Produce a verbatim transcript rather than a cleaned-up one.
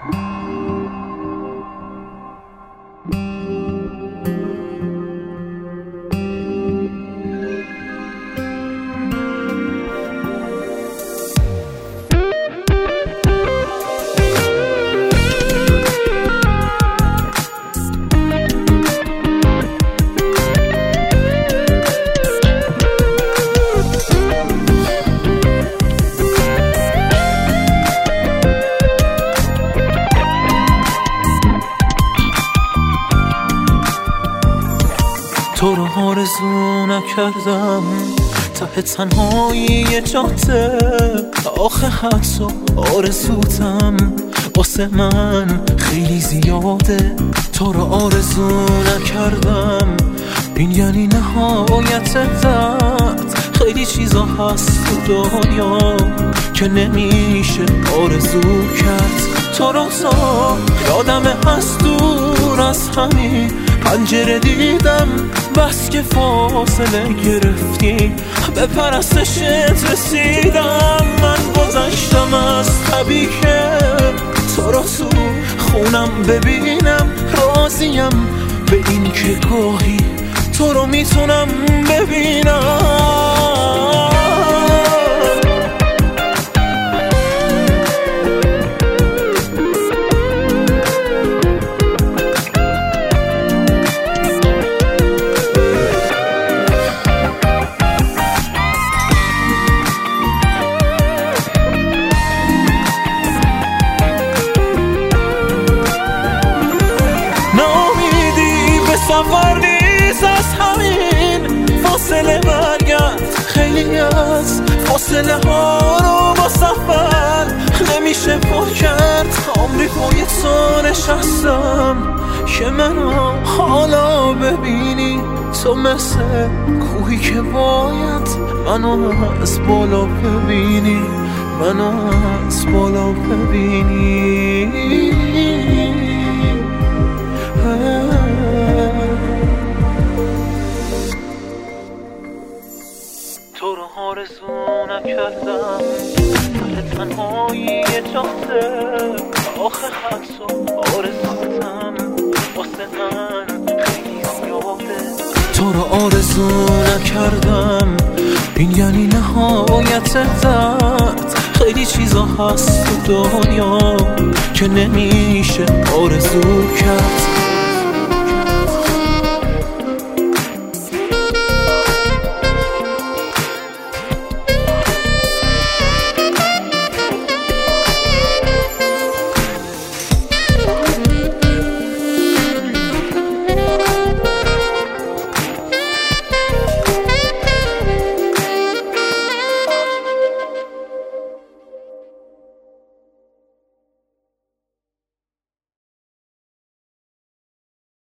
تو رو آرزو نکردم ته تنهایی جاده، آخه حدس و آرزوتم واسه من خیلی زیاده. تو رو آرزو نکردم این یعنی نهایت درد. خیلی چیزا هست تو دنیا که نمیشه آرزو کرد. تو رو تا یادم از دور از همین پنجره دیدم، بس که فاصله گرفتی به پرستشت رسیدم. من گذشتم از طبیعی که تو رو تو خونم ببینم، راضیم به این که گاهی تو رو میتونم ببینم. سفر نیست از همین فاصله برگرد، خیلی از فاصله ها رو با سفر نمیشه پر کرد. عمری پای تو نشستم که منو حالا ببینی، تو مثل کوهی که باید منو از بالا ببینی، منو از بالا ببینی. تو رو آرزو نکردم ته تنهایی جاده، آخه حدس و آرزوتم واسه من خیلی زیاده. تو رو آرزو نکردم این یعنی نهایت درد. خیلی چیزا هست تو دنیا که نمیشه آرزو کرد.